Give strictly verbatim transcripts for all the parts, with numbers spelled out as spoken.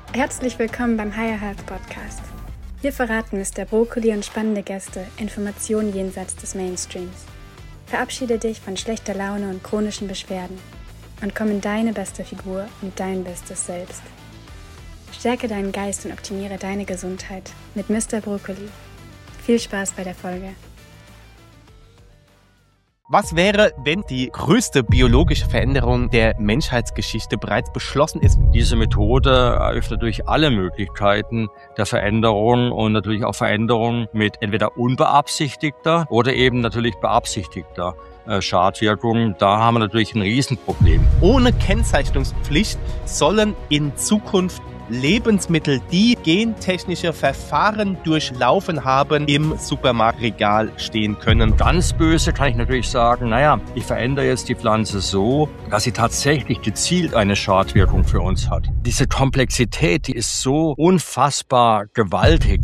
Herzlich willkommen beim Higher Health Podcast. Hier verraten Mister Brokkoli und spannende Gäste Informationen jenseits des Mainstreams. Verabschiede dich von schlechter Laune und chronischen Beschwerden und komm in deine beste Figur und dein bestes Selbst. Stärke deinen Geist und optimiere deine Gesundheit mit Mister Brokkoli. Viel Spaß bei der Folge. Was wäre, wenn die größte biologische Veränderung der Menschheitsgeschichte bereits beschlossen ist? Diese Methode eröffnet natürlich alle Möglichkeiten der Veränderung und natürlich auch Veränderungen mit entweder unbeabsichtigter oder eben natürlich beabsichtigter äh, Schadwirkung. Da haben wir natürlich ein Riesenproblem. Ohne Kennzeichnungspflicht sollen in Zukunft Lebensmittel, die gentechnische Verfahren durchlaufen haben, im Supermarktregal stehen können. Ganz böse kann ich natürlich sagen, naja, ich verändere jetzt die Pflanze so, dass sie tatsächlich gezielt eine Schadwirkung für uns hat. Diese Komplexität, die ist so unfassbar gewaltig.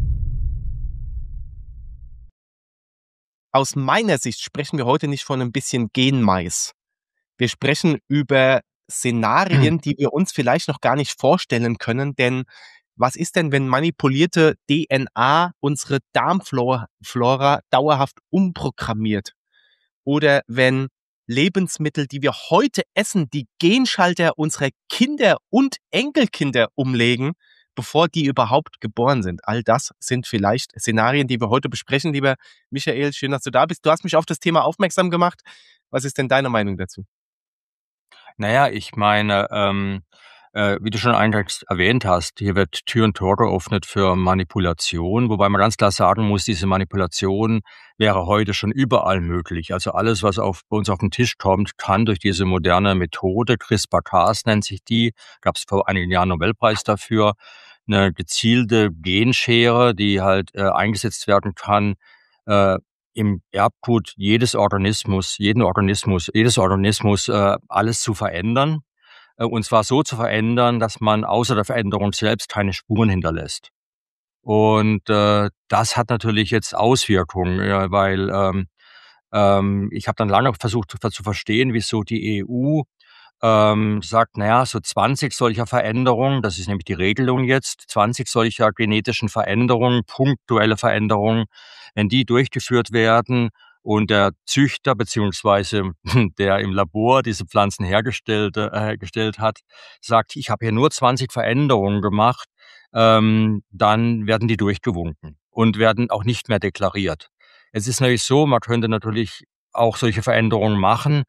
Aus meiner Sicht sprechen wir heute nicht von ein bisschen Genmais. Wir sprechen über Szenarien, die wir uns vielleicht noch gar nicht vorstellen können, denn was ist denn, wenn manipulierte D N A unsere Darmflora dauerhaft umprogrammiert? Oder wenn Lebensmittel, die wir heute essen, die Genschalter unserer Kinder und Enkelkinder umlegen, bevor die überhaupt geboren sind? All das sind vielleicht Szenarien, die wir heute besprechen. Lieber Michael, schön, dass du da bist. Du hast mich auf das Thema aufmerksam gemacht. Was ist denn deine Meinung dazu? Naja, ich meine, ähm, äh, wie du schon eingangs erwähnt hast, hier wird Tür und Tor geöffnet für Manipulation, wobei man ganz klar sagen muss, diese Manipulation wäre heute schon überall möglich. Also alles, was auf, bei uns auf den Tisch kommt, kann durch diese moderne Methode, CRISPR-Cas nennt sich die, gab es vor einigen Jahren einen Nobelpreis dafür, eine gezielte Genschere, die halt äh, eingesetzt werden kann, äh, im Erbgut jedes Organismus, jeden Organismus, jedes Organismus äh, alles zu verändern. Äh, und zwar so zu verändern, dass man außer der Veränderung selbst keine Spuren hinterlässt. Und äh, das hat natürlich jetzt Auswirkungen, ja, weil ähm, ähm, ich habe dann lange versucht zu, zu verstehen, wieso die E U ähm, sagt, naja, so zwanzig solcher Veränderungen, das ist nämlich die Regelung jetzt, zwanzig solcher genetischen Veränderungen, punktuelle Veränderungen, wenn die durchgeführt werden und der Züchter beziehungsweise der im Labor diese Pflanzen hergestellt, äh, hergestellt hat, sagt, ich habe hier nur zwanzig Veränderungen gemacht, ähm, dann werden die durchgewunken und werden auch nicht mehr deklariert. Es ist natürlich so, man könnte natürlich auch solche Veränderungen machen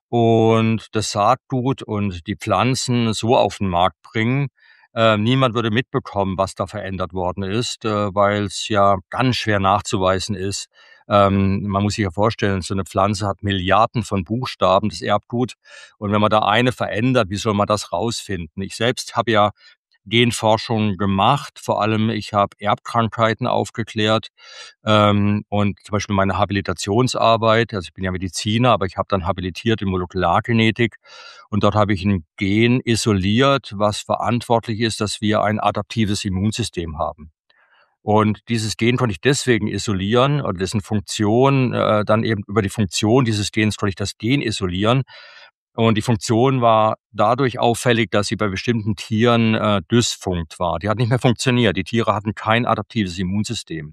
und das Saatgut und die Pflanzen so auf den Markt bringen. Äh, niemand würde mitbekommen, was da verändert worden ist, äh, weil es ja ganz schwer nachzuweisen ist. Ähm, man muss sich ja vorstellen, so eine Pflanze hat Milliarden von Buchstaben, das Erbgut. Und wenn man da eine verändert, wie soll man das rausfinden? Ich selbst habe ja Genforschung gemacht. Vor allem, ich habe Erbkrankheiten aufgeklärt ähm, und zum Beispiel meine Habilitationsarbeit, also ich bin ja Mediziner, aber ich habe dann habilitiert in Molekulargenetik und dort habe ich ein Gen isoliert, was verantwortlich ist, dass wir ein adaptives Immunsystem haben. Und dieses Gen konnte ich deswegen isolieren, oder dessen Funktion, äh, dann eben über die Funktion dieses Gens konnte ich das Gen isolieren. Und die Funktion war dadurch auffällig, dass sie bei bestimmten Tieren äh, dysfunkt war. Die hat nicht mehr funktioniert. Die Tiere hatten kein adaptives Immunsystem.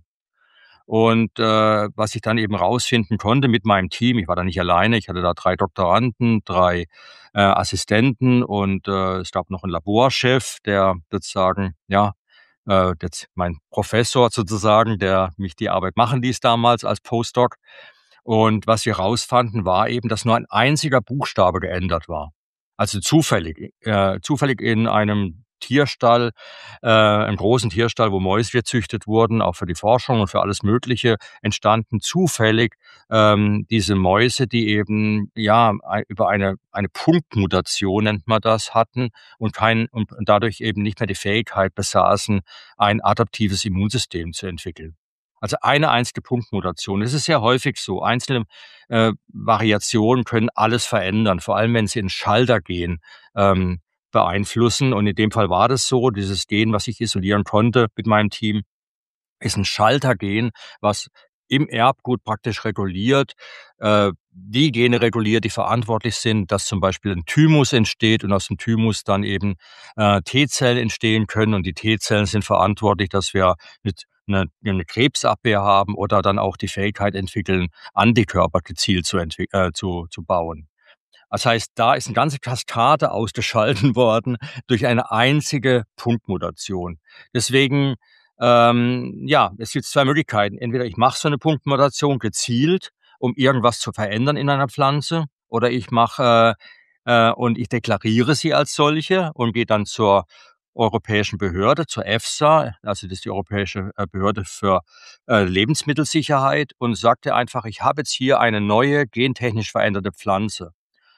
Und äh, was ich dann eben rausfinden konnte mit meinem Team, ich war da nicht alleine, ich hatte da drei Doktoranden, drei äh, Assistenten und äh, es gab noch einen Laborchef, der sozusagen, ja, äh, jetzt mein Professor sozusagen, der mich die Arbeit machen ließ damals als Postdoc. Und was wir rausfanden, war eben, dass nur ein einziger Buchstabe geändert war. Also zufällig, äh, zufällig in einem Tierstall, äh, einem großen Tierstall, wo Mäuse gezüchtet wurden, auch für die Forschung und für alles Mögliche, entstanden zufällig ähm, diese Mäuse, die eben ja über eine eine Punktmutation nennt man das hatten und kein und dadurch eben nicht mehr die Fähigkeit besaßen, ein adaptives Immunsystem zu entwickeln. Also eine einzige Punktmutation. Das ist sehr häufig so. Einzelne äh, Variationen können alles verändern, vor allem wenn sie in Schalter gehen. Ähm, beeinflussen. Und in dem Fall war das so, dieses Gen, was ich isolieren konnte mit meinem Team, ist ein Schaltergen, was im Erbgut praktisch reguliert, äh, die Gene reguliert, die verantwortlich sind, dass zum Beispiel ein Thymus entsteht und aus dem Thymus dann eben äh, T-Zellen entstehen können. Und die T-Zellen sind verantwortlich, dass wir mit eine, eine Krebsabwehr haben oder dann auch die Fähigkeit entwickeln, Antikörper gezielt zu, entwick- äh, zu, zu bauen. Das heißt, da ist eine ganze Kaskade ausgeschalten worden durch eine einzige Punktmutation. Deswegen, ähm, ja, es gibt zwei Möglichkeiten. Entweder ich mache so eine Punktmutation gezielt, um irgendwas zu verändern in einer Pflanze, oder ich mache äh, äh, und ich deklariere sie als solche und gehe dann zur europäischen Behörde, zur EFSA, also das ist die Europäische äh, Behörde für äh, Lebensmittelsicherheit, und sagte einfach, ich habe jetzt hier eine neue gentechnisch veränderte Pflanze.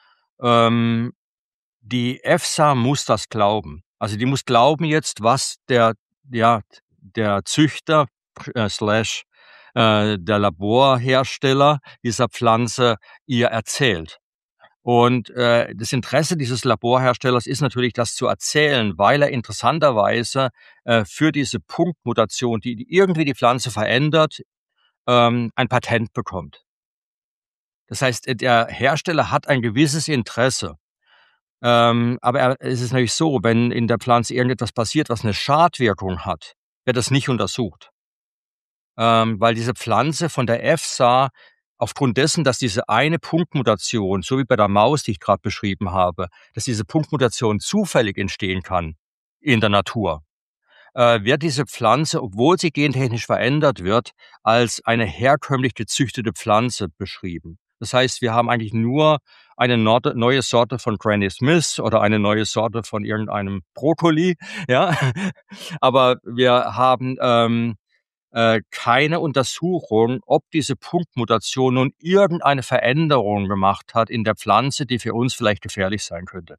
Ähm, Die EFSA muss das glauben. Also, die muss glauben jetzt, was der ja, der Züchter, äh, slash, äh, der Laborhersteller dieser Pflanze ihr erzählt. Und, äh, das Interesse dieses Laborherstellers ist natürlich, das zu erzählen, weil er interessanterweise, äh, für diese Punktmutation, die die irgendwie die Pflanze verändert, ähm, ein Patent bekommt. Das heißt, äh, der Hersteller hat ein gewisses Interesse. Ähm, aber er es ist natürlich so, wenn in der Pflanze irgendetwas passiert, was eine Schadwirkung hat, wird das nicht untersucht. Ähm, weil diese Pflanze von der EFSA aufgrund dessen, dass diese eine Punktmutation, so wie bei der Maus, die ich gerade beschrieben habe, dass diese Punktmutation zufällig entstehen kann in der Natur, äh, wird diese Pflanze, obwohl sie gentechnisch verändert wird, als eine herkömmlich gezüchtete Pflanze beschrieben. Das heißt, wir haben eigentlich nur eine Norte, neue Sorte von Granny Smith oder eine neue Sorte von irgendeinem Brokkoli, ja. Aber wir haben ähm, äh, keine Untersuchung, ob diese Punktmutation nun irgendeine Veränderung gemacht hat in der Pflanze, die für uns vielleicht gefährlich sein könnte.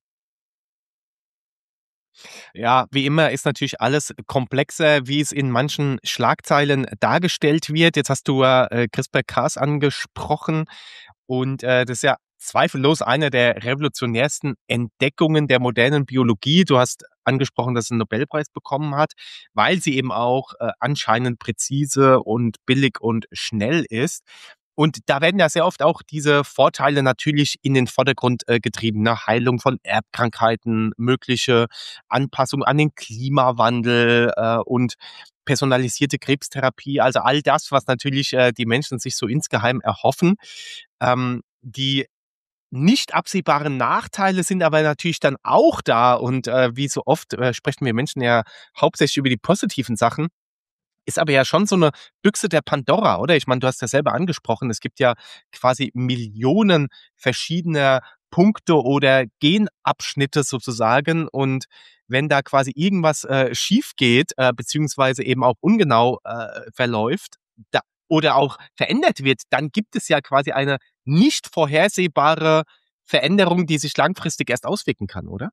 Ja, wie immer ist natürlich alles komplexer, wie es in manchen Schlagzeilen dargestellt wird. Jetzt hast du ja äh, CRISPR-Cas angesprochen und äh, das ist ja zweifellos eine der revolutionärsten Entdeckungen der modernen Biologie. Du hast angesprochen, dass es einen Nobelpreis bekommen hat, weil sie eben auch äh, anscheinend präzise und billig und schnell ist. Und da werden ja sehr oft auch diese Vorteile natürlich in den Vordergrund äh, getrieben, ne? Heilung von Erbkrankheiten, mögliche Anpassung an den Klimawandel äh, und personalisierte Krebstherapie, also all das, was natürlich äh, die Menschen sich so insgeheim erhoffen. Ähm, die nicht absehbaren Nachteile sind aber natürlich dann auch da und äh, wie so oft äh, sprechen wir Menschen ja hauptsächlich über die positiven Sachen. Ist aber ja schon so eine Büchse der Pandora, oder? Ich meine, du hast ja selber angesprochen, es gibt ja quasi Millionen verschiedener Punkte oder Genabschnitte sozusagen. Und wenn da quasi irgendwas äh, schief geht, äh, beziehungsweise eben auch ungenau äh, verläuft da, oder auch verändert wird, dann gibt es ja quasi eine nicht vorhersehbare Veränderung, die sich langfristig erst auswirken kann, oder?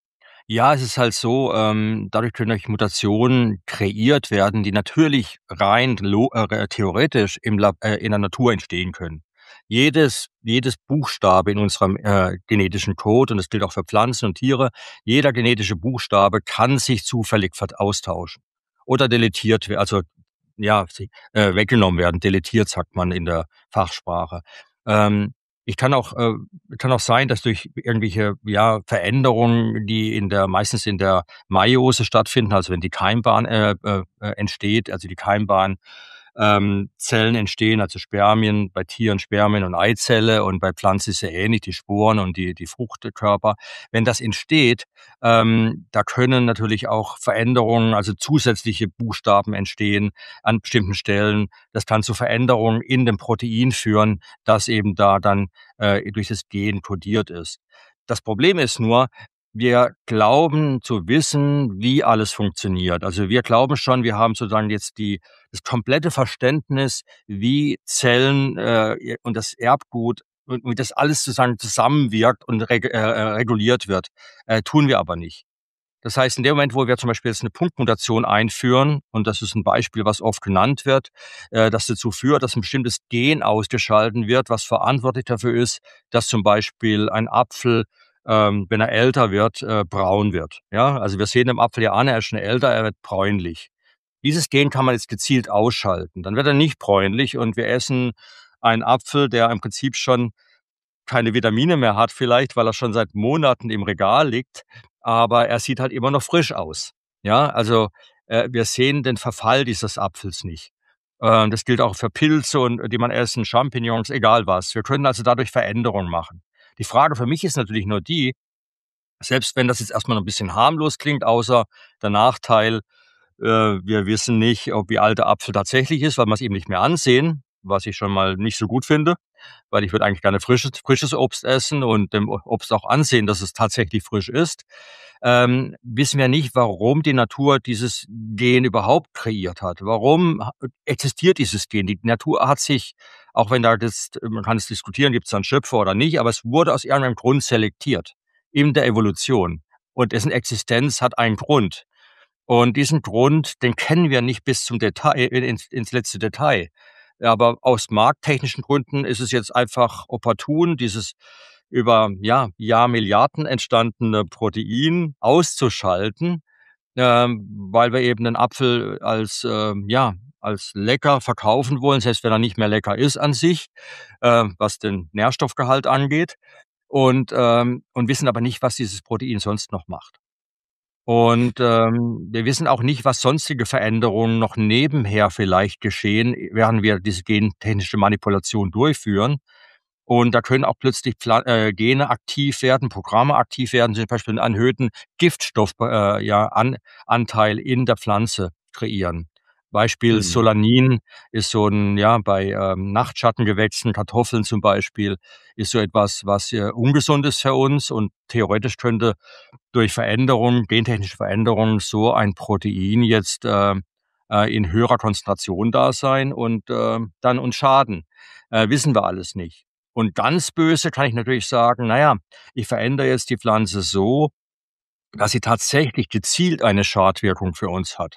Ja, es ist halt so, ähm, dadurch können durch Mutationen kreiert werden, die natürlich rein lo äh, theoretisch im Lab äh, in der Natur entstehen können. Jedes jedes Buchstabe in unserem, äh, genetischen Code, und das gilt auch für Pflanzen und Tiere, jeder genetische Buchstabe kann sich zufällig vert austauschen oder deletiert werden, also, ja, sie äh, weggenommen werden. Deletiert sagt man in der Fachsprache. Ähm, ich kann auch äh, kann auch sein, dass durch irgendwelche, ja, Veränderungen, die in der meistens in der Meiose stattfinden, also wenn die Keimbahn äh, äh, äh, entsteht, also die Keimbahn ähm, Zellen entstehen, also Spermien, bei Tieren Spermien und Eizelle, und bei Pflanzen ist ja ähnlich, die Sporen und die, die Fruchtkörper. Wenn das entsteht, ähm, da können natürlich auch Veränderungen, also zusätzliche Buchstaben entstehen an bestimmten Stellen. Das kann zu Veränderungen in dem Protein führen, das eben da dann äh, durch das Gen kodiert ist. Das Problem ist nur, wir glauben zu wissen, wie alles funktioniert. Also wir glauben schon, wir haben sozusagen jetzt die das komplette Verständnis, wie Zellen äh, und das Erbgut und wie das alles sozusagen zusammenwirkt und reg äh, reguliert wird, äh, tun wir aber nicht. Das heißt, in dem Moment, wo wir zum Beispiel jetzt eine Punktmutation einführen, und das ist ein Beispiel, was oft genannt wird, äh, das dazu führt, dass ein bestimmtes Gen ausgeschalten wird, was verantwortlich dafür ist, dass zum Beispiel ein Apfel, ähm, wenn er älter wird, äh, braun wird. Ja, also wir sehen im Apfel ja an, er ist schon älter, er wird bräunlich. Dieses Gen kann man jetzt gezielt ausschalten. Dann wird er nicht bräunlich und wir essen einen Apfel, der im Prinzip schon keine Vitamine mehr hat vielleicht, weil er schon seit Monaten im Regal liegt, aber er sieht halt immer noch frisch aus. Ja, also äh, wir sehen den Verfall dieses Apfels nicht. Äh, das gilt auch für Pilze und die man essen, Champignons, egal was. Wir können also dadurch Veränderungen machen. Die Frage für mich ist natürlich nur die, selbst wenn das jetzt erstmal ein bisschen harmlos klingt, außer der Nachteil, äh, wir wissen nicht, ob wie alt der Apfel tatsächlich ist, weil wir es eben nicht mehr ansehen, was ich schon mal nicht so gut finde, weil ich würde eigentlich gerne frisches, frisches Obst essen und dem Obst auch ansehen, dass es tatsächlich frisch ist. Ähm, wissen wir nicht, warum die Natur dieses Gen überhaupt kreiert hat. Warum existiert dieses Gen? Die Natur hat sich, auch wenn da das, man kann es diskutieren, gibt es da einen Schöpfer oder nicht, aber es wurde aus irgendeinem Grund selektiert in der Evolution. Und dessen Existenz hat einen Grund. Und diesen Grund, den kennen wir nicht bis zum Detail, ins, ins letzte Detail. Aber aus markttechnischen Gründen ist es jetzt einfach opportun, dieses über ja, Jahrmilliarden entstandene Protein auszuschalten, ähm, weil wir eben den Apfel als, ähm, ja, als lecker verkaufen wollen, selbst wenn er nicht mehr lecker ist an sich, äh, was den Nährstoffgehalt angeht. Und, ähm, und wissen aber nicht, was dieses Protein sonst noch macht. Und, ähm, wir wissen auch nicht, was sonstige Veränderungen noch nebenher vielleicht geschehen, während wir diese gentechnische Manipulation durchführen. Und da können auch plötzlich Pfla äh, Gene aktiv werden, Programme aktiv werden, zum Beispiel einen erhöhten Giftstoff äh, ja, An Anteil in der Pflanze kreieren. Beispiel Mhm. Solanin ist so ein, ja, bei ähm, Nachtschattengewächsen, Kartoffeln zum Beispiel, ist so etwas, was äh, ungesund ist für uns und theoretisch könnte durch Veränderungen, gentechnische Veränderungen, so ein Protein jetzt äh, äh, in höherer Konzentration da sein und äh, dann uns schaden. Äh, wissen wir alles nicht. Und ganz böse kann ich natürlich sagen, naja, ich verändere jetzt die Pflanze so, dass sie tatsächlich gezielt eine Schadwirkung für uns hat.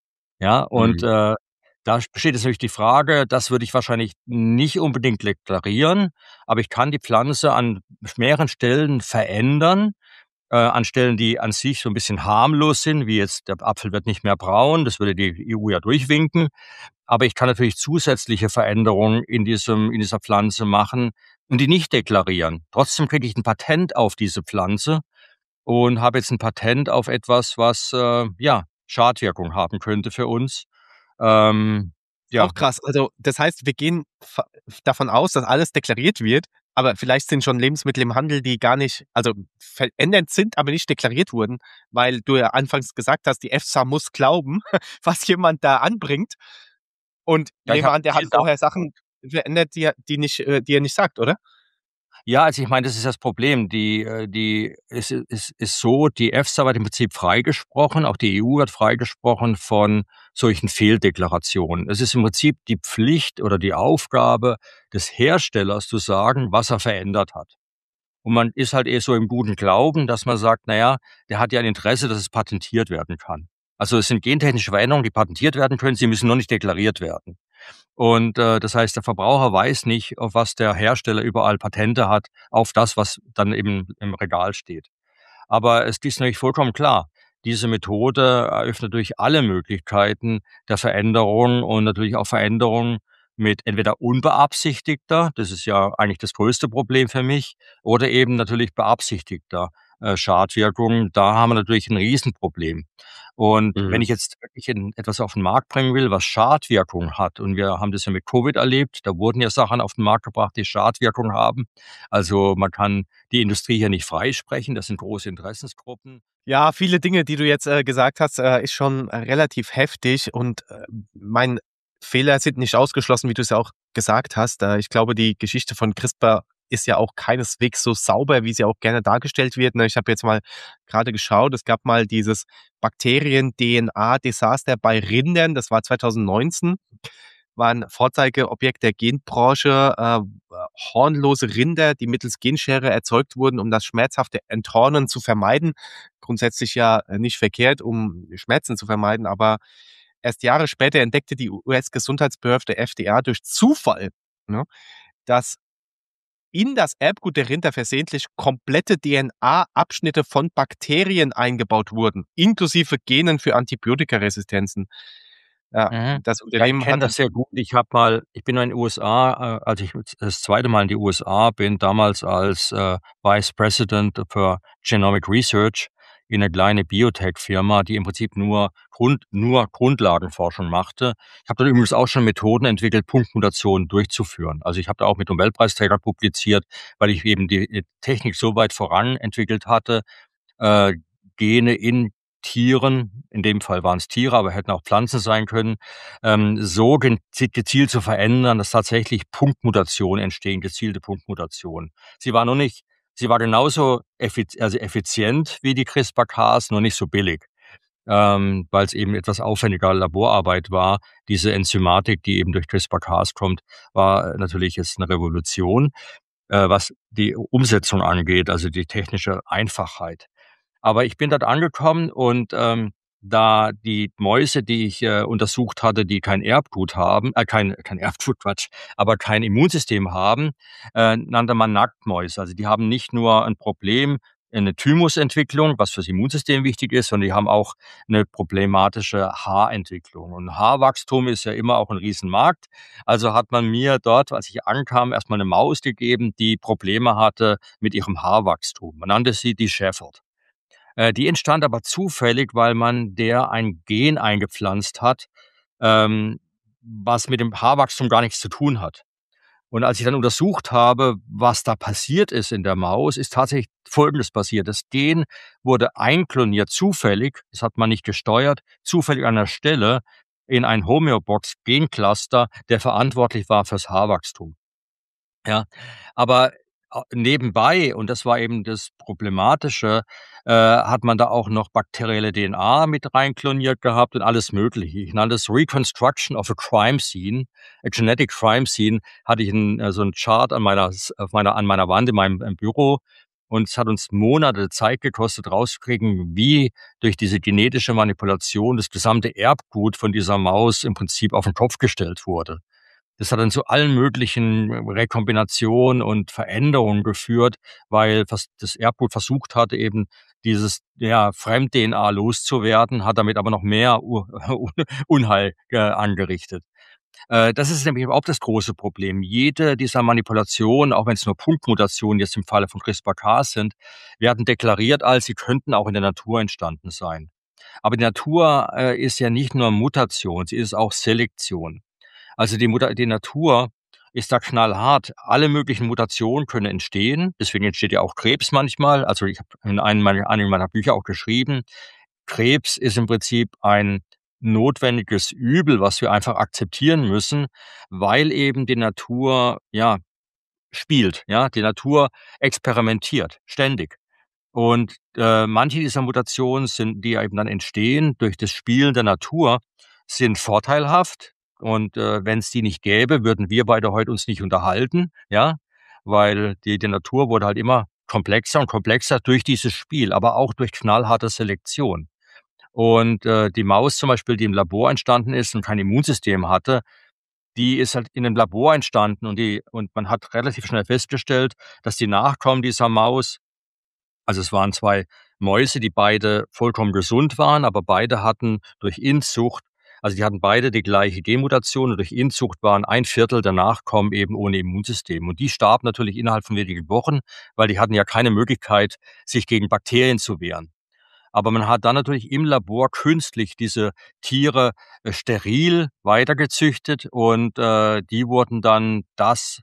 Ja, und Mhm. äh, da besteht jetzt natürlich die Frage, das würde ich wahrscheinlich nicht unbedingt deklarieren, aber ich kann die Pflanze an mehreren Stellen verändern, äh, an Stellen, die an sich so ein bisschen harmlos sind, wie jetzt der Apfel wird nicht mehr braun, das würde die E U ja durchwinken. Aber ich kann natürlich zusätzliche Veränderungen in diesem in dieser Pflanze machen und die nicht deklarieren. Trotzdem kriege ich ein Patent auf diese Pflanze und habe jetzt ein Patent auf etwas, was, äh, ja, Schadwirkung haben könnte für uns. Ähm, Ist ja. auch krass. Also, das heißt, wir gehen fa davon aus, dass alles deklariert wird, aber vielleicht sind schon Lebensmittel im Handel, die gar nicht, also verändert sind, aber nicht deklariert wurden, weil du ja anfangs gesagt hast, die EFSA muss glauben, was jemand da anbringt. Und Ja, ich nehme habe an, der hat viel Daten. vorher Sachen verändert, die er die nicht äh, die er nicht sagt, oder? Ja, also ich meine, das ist das Problem. Die äh, die es ist ist so, die EFSA wird im Prinzip freigesprochen, auch die E U wird freigesprochen von solchen Fehldeklarationen. Es ist im Prinzip die Pflicht oder die Aufgabe des Herstellers zu sagen, was er verändert hat. Und man ist halt eher so im guten Glauben, dass man sagt, na ja, der hat ja ein Interesse, dass es patentiert werden kann. Also es sind gentechnische Veränderungen, die patentiert werden können, sie müssen nur nicht deklariert werden. Und äh, das heißt, der Verbraucher weiß nicht, auf was der Hersteller überall Patente hat, auf das, was dann eben im Regal steht. Aber es ist natürlich vollkommen klar, diese Methode eröffnet natürlich alle Möglichkeiten der Veränderung und natürlich auch Veränderungen mit entweder unbeabsichtigter, das ist ja eigentlich das größte Problem für mich, oder eben natürlich beabsichtigter äh, Schadwirkung. Da haben wir natürlich ein Riesenproblem. Und wenn Mhm. ich jetzt wirklich in etwas auf den Markt bringen will, was Schadwirkung hat, und wir haben das ja mit Covid erlebt, da wurden ja Sachen auf den Markt gebracht, die Schadwirkung haben. Also man kann die Industrie hier nicht freisprechen, das sind große Interessensgruppen. Ja, viele Dinge, die du jetzt äh, gesagt hast, äh, ist schon äh, relativ heftig und äh, mein Fehler sind nicht ausgeschlossen, wie du es ja auch gesagt hast. Äh, ich glaube, die Geschichte von CRISPR ist ja auch keineswegs so sauber, wie sie auch gerne dargestellt wird. Ne? Ich habe jetzt mal gerade geschaut, es gab mal dieses Bakterien-D N A-Desaster bei Rindern, das war zwanzig neunzehn, war ein Vorzeigeobjekt der Genbranche, äh, hornlose Rinder, die mittels Genschere erzeugt wurden, um das schmerzhafte Enthornen zu vermeiden. Grundsätzlich ja äh, nicht verkehrt, um Schmerzen zu vermeiden, aber erst Jahre später entdeckte die U S-Gesundheitsbehörde F D A durch Zufall, ne, dass in das Erbgut der Rinder versehentlich komplette D N A-Abschnitte von Bakterien eingebaut wurden, inklusive Genen für Antibiotikaresistenzen. Ja, Mhm. das Ja, ich Unternehmen kenne hatte das sehr gut. Ich habe mal ich bin mal in den U S A, äh, als ich das zweite Mal in die U S A bin, damals als, äh, Vice President für Genomic Research in 'ne kleine Biotech-Firma, die im Prinzip nur Grund nur Grundlagenforschung machte. Ich habe dort übrigens auch schon Methoden entwickelt, Punktmutationen durchzuführen. Also, ich habe da auch mit Nobelpreisträgern publiziert, weil ich eben die, äh, Technik so weit voran entwickelt hatte, äh, Gene in Tieren, in dem Fall waren es Tiere, aber hätten auch Pflanzen sein können, ähm, so gen gezielt zu verändern, dass tatsächlich Punktmutationen entstehen, gezielte Punktmutationen. Sie war noch nicht sie war genauso effiz also effizient wie die CRISPR-Cas, nur nicht so billig, ähm, weil es eben etwas aufwendiger Laborarbeit war. Diese Enzymatik, die eben durch CRISPR-Cas kommt, war natürlich jetzt eine Revolution, äh, was die Umsetzung angeht, also die technische Einfachheit. Aber ich bin dort angekommen und, ähm, da die Mäuse, die ich, äh, untersucht hatte, die kein Erbgut haben äh, kein kein Erbgut, Quatsch, aber kein Immunsystem haben, äh, nannte man Nacktmäuse. Also, die haben nicht nur ein Problem, eine Thymusentwicklung, was fürs Immunsystem wichtig ist, sondern die haben auch eine problematische Haarentwicklung. Und Haarwachstum ist ja immer auch ein Riesenmarkt. Also, hat man mir dort, als ich ankam, erst mal 'ne Maus gegeben, die Probleme hatte mit ihrem Haarwachstum. Man nannte sie die Shepherd. Äh, die entstand aber zufällig, weil man der ein Gen eingepflanzt hat, ähm, was mit dem Haarwachstum gar nichts zu tun hat. Und als ich dann untersucht habe, was da passiert ist in der Maus, ist tatsächlich Folgendes passiert. Das Gen wurde einkloniert zufällig, das hat man nicht gesteuert, zufällig an der Stelle in ein Homeobox-Gencluster, der verantwortlich war fürs Haarwachstum. Ja, aber a nebenbei, und das war eben das Problematische, äh, hat man da auch noch bakterielle D N A mit reinkloniert gehabt und alles Mögliche. Ich nannte es Reconstruction of a Crime Scene. A Genetic Crime Scene hatte ich 'n äh, so 'n Chart an meiner s auf meiner an meiner Wand in meinem, äh, Büro, und es hat uns Monate Zeit gekostet, rauszukriegen, wie durch diese genetische Manipulation das gesamte Erbgut von dieser Maus im Prinzip auf 'n Kopf gestellt wurde. Das hat dann zu allen möglichen Rekombinationen und Veränderungen geführt, weil vers das Erbgut versucht hatte, eben dieses, ja, Fremd-D N A loszuwerden, hat damit aber noch mehr U Unheil, äh, angerichtet. Äh, das ist nämlich überhaupt das große Problem. Jede dieser Manipulationen, auch wenn es nur Punktmutationen jetzt im Falle von CRISPR-Cas sind, werden deklariert als, sie könnten auch in der Natur entstanden sein. Aber die Natur, äh, ist ja nicht nur Mutation, sie ist auch Selektion. Also die Mutter die Natur ist da knallhart. Alle möglichen Mutationen können entstehen. Deswegen entsteht ja auch Krebs manchmal. Also, ich habe in einem meiner einem meiner Bücher auch geschrieben, Krebs ist im Prinzip ein notwendiges Übel, was wir einfach akzeptieren müssen, weil eben die Natur, ja, spielt, ja? Die Natur experimentiert ständig. Und, äh, manche dieser Mutationen sind, die ja eben dann entstehen durch das Spielen der Natur, sind vorteilhaft. Und, äh, wenn es die nicht gäbe, würden wir beide heute uns nicht unterhalten, ja? Weil die die Natur wurde halt immer komplexer und komplexer durch dieses Spiel, aber auch durch knallharte Selektion. Und, äh, die Maus zum Beispiel, die im Labor entstanden ist und kein Immunsystem hatte, die ist halt in 'nem Labor entstanden, und die und man hat relativ schnell festgestellt, dass die Nachkommen dieser Maus, also, es waren zwei Mäuse, die beide vollkommen gesund waren, aber beide hatten durch Inzucht, also, die hatten beide die gleiche Genmutation, und durch Inzucht waren ein Viertel der Nachkommen eben ohne Immunsystem. Und die starben natürlich innerhalb von wenigen Wochen, weil die hatten ja keine Möglichkeit, sich gegen Bakterien zu wehren. Aber man hat dann natürlich im Labor künstlich diese Tiere, äh, steril weitergezüchtet, und, äh, die wurden dann das,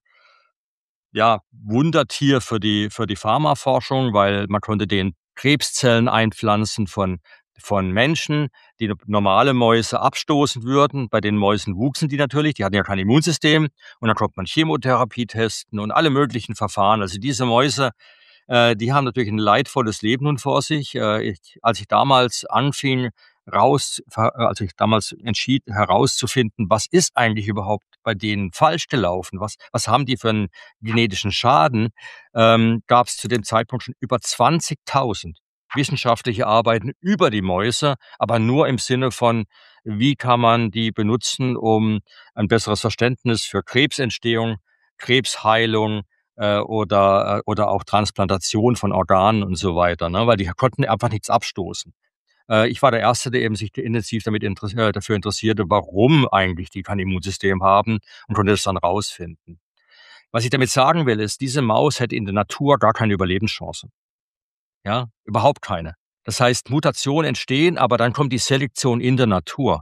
ja, Wundertier für die für die Pharmaforschung, weil man konnte denen Krebszellen einpflanzen von von Menschen, die normale Mäuse abstoßen würden. Bei den Mäusen wuchsen die natürlich, die hatten ja kein Immunsystem, und dann konnte man Chemotherapie testen und alle möglichen Verfahren. Also, diese Mäuse, äh, die haben natürlich ein leidvolles Leben nun vor sich. Äh, ich als ich damals anfing, raus ver äh, als ich damals entschied, herauszufinden, was ist eigentlich überhaupt bei denen falsch gelaufen? Was was haben die für einen genetischen Schaden? Ähm, gab es zu dem Zeitpunkt schon über zwanzigtausend wissenschaftliche Arbeiten über die Mäuse, aber nur im Sinne von: Wie kann man die benutzen, um ein besseres Verständnis für Krebsentstehung, Krebsheilung, äh, oder äh, oder auch Transplantation von Organen und so weiter, ne? Weil die konnten einfach nichts abstoßen. Äh, ich war der Erste, der eben sich intensiv damit interess äh, dafür interessierte, warum eigentlich die kein Immunsystem haben und konnte das dann rausfinden. Was ich damit sagen will, ist, diese Maus hätte in der Natur gar keine Überlebenschance. Ja, überhaupt keine. Das heißt, Mutationen entstehen, aber dann kommt die Selektion in der Natur.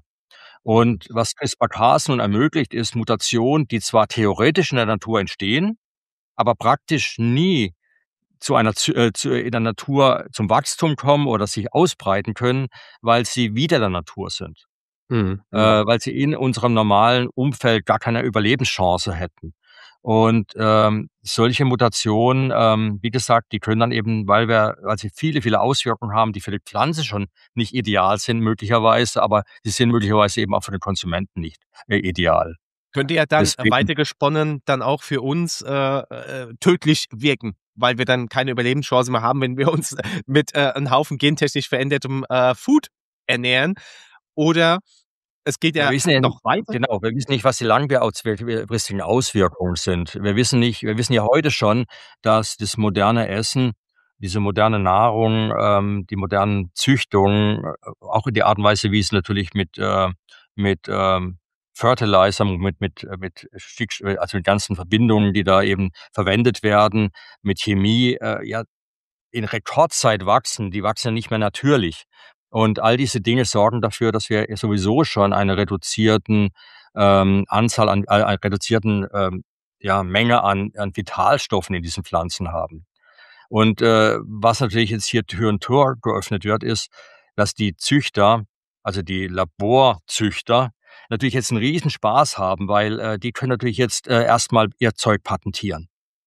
Und was CRISPR-Cas nun ermöglicht, ist Mutationen, die zwar theoretisch in der Natur entstehen, aber praktisch nie zu einer zu, äh, zu, in der Natur zum Wachstum kommen oder sich ausbreiten können, weil sie wieder der Natur sind. Mhm. Äh, weil sie in unserem normalen Umfeld gar keine Überlebenschance hätten. Und ähm, solche Mutationen, ähm, wie gesagt, die können dann eben, weil wir, weil sie viele, viele Auswirkungen haben, die für die Pflanze schon nicht ideal sind möglicherweise, aber die sind möglicherweise eben auch für den Konsumenten nicht äh, ideal. Könnte ja dann Deswegen, weitergesponnen dann auch für uns äh, äh, tödlich wirken, weil wir dann keine Überlebenschance mehr haben, wenn wir uns mit äh, einem Haufen gentechnisch verändertem äh, Food ernähren. Oder es geht wir ja wissen ja nicht, noch weiter. genau, wir wissen nicht, was die langfristigen Auswirkungen sind. Wir wissen nicht, wir wissen ja heute schon, dass das moderne Essen, diese moderne Nahrung, ähm, die modernen Züchtungen, äh, auch in die Art und Weise, wie es natürlich mit, äh, mit ähm, Fertilizer, mit, mit, äh, mit Stick, also mit ganzen Verbindungen, die da eben verwendet werden, mit Chemie, äh, ja, in Rekordzeit wachsen. Die wachsen ja nicht mehr natürlich. Und all diese Dinge sorgen dafür, dass wir sowieso schon eine reduzierten ähm, Anzahl an, äh, eine reduzierten ähm, ja, Menge an, an Vitalstoffen in diesen Pflanzen haben. Und äh, was natürlich jetzt hier Tür und Tor geöffnet wird, ist, dass die Züchter, also die Laborzüchter, natürlich jetzt einen riesen Spaß haben, weil äh, die können natürlich jetzt äh, erstmal ihr Zeug patentieren.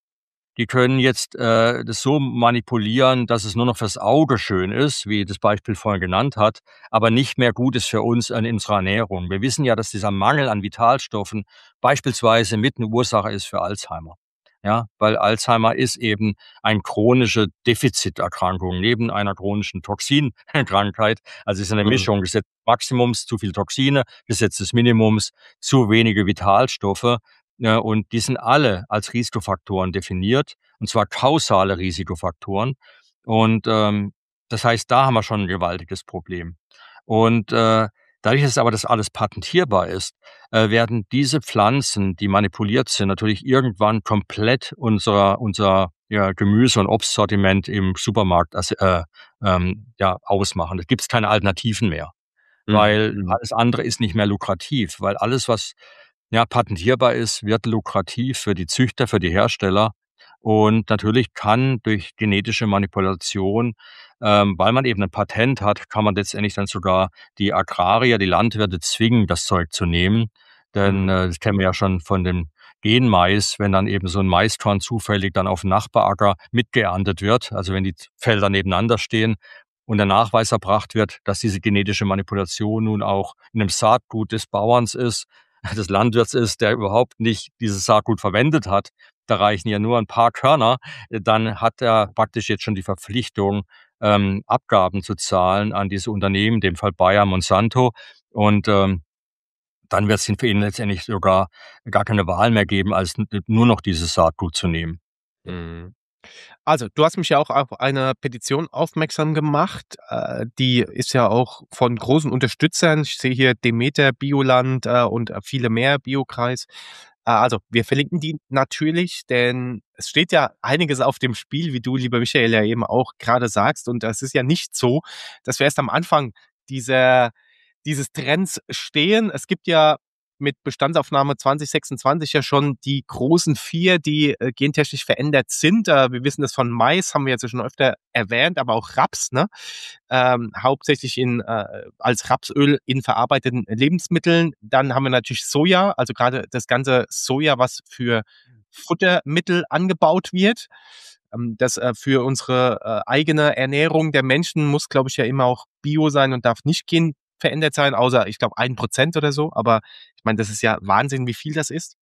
Die können jetzt äh, das so manipulieren, dass es nur noch fürs Auge schön ist, wie das Beispiel vorhin genannt hat, aber nicht mehr gut ist für uns in unserer Ernährung. Wir wissen ja, dass dieser Mangel an Vitalstoffen beispielsweise mit eine Ursache ist für Alzheimer. Ja, weil Alzheimer ist eben eine chronische Defiziterkrankung neben einer chronischen Toxinkrankheit. Also es ist eine Mhm. Mischung des Maximums, zu viel Toxine, Gesetz des Minimums, zu wenige Vitalstoffe. Ja, und die sind alle als Risikofaktoren definiert, und zwar kausale Risikofaktoren. Und ähm, das heißt, da haben wir schon ein gewaltiges Problem. Und äh, dadurch, dass aber das alles patentierbar ist, äh, werden diese Pflanzen, die manipuliert sind, natürlich irgendwann komplett unser, unser ja, Gemüse- und Obstsortiment im Supermarkt äh, ähm, ja, ausmachen. Da gibt es keine Alternativen mehr, weil Mhm. alles andere ist nicht mehr lukrativ, weil alles, was ja, patentierbar ist, wird lukrativ für die Züchter, für die Hersteller. Und natürlich kann durch genetische Manipulation, ähm, weil man eben ein Patent hat, kann man letztendlich dann sogar die Agrarier, die Landwirte zwingen, das Zeug zu nehmen. Denn Mhm. äh, das kennen wir ja schon von dem Genmais, wenn dann eben so ein Maiskorn zufällig dann auf dem Nachbaracker mitgeerntet wird, also wenn die Felder nebeneinander stehen und der Nachweis erbracht wird, dass diese genetische Manipulation nun auch in einem Saatgut des Bauerns ist, des Landwirts ist, der überhaupt nicht dieses Saatgut verwendet hat, da reichen ja nur ein paar Körner, dann hat er praktisch jetzt schon die Verpflichtung, ähm, Abgaben zu zahlen an diese Unternehmen, in dem Fall Bayer, Monsanto. Und ähm, dann wird es für ihn letztendlich sogar gar keine Wahl mehr geben, als n- nur noch dieses Saatgut zu nehmen. Mhm. Also, du hast mich ja auch auf eine Petition aufmerksam gemacht. Äh, die ist ja auch von großen Unterstützern. Ich sehe hier Demeter, Bioland äh, und äh, viele mehr, Biokreis. Äh, also, wir verlinken die natürlich, denn es steht ja einiges auf dem Spiel, wie du, lieber Michael, ja eben auch gerade sagst. Und es ist ja nicht so, dass wir erst am Anfang dieser, dieses Trends stehen. Es gibt ja mit Bestandsaufnahme zwanzig sechsundzwanzig ja schon die großen vier, die äh, gentechnisch verändert sind. Äh, wir wissen das von Mais, haben wir jetzt schon öfter erwähnt, aber auch Raps, ne? Ähm, hauptsächlich in, äh, als Rapsöl in verarbeiteten Lebensmitteln. Dann haben wir natürlich Soja, also gerade das ganze Soja, was für Futtermittel angebaut wird. Ähm, das äh, für unsere äh, eigene Ernährung der Menschen muss, glaube ich, ja immer auch Bio sein und darf nicht gen verändert sein, außer ich glaube ein Prozent oder so. Aber ich meine, das ist ja Wahnsinn, wie viel das ist.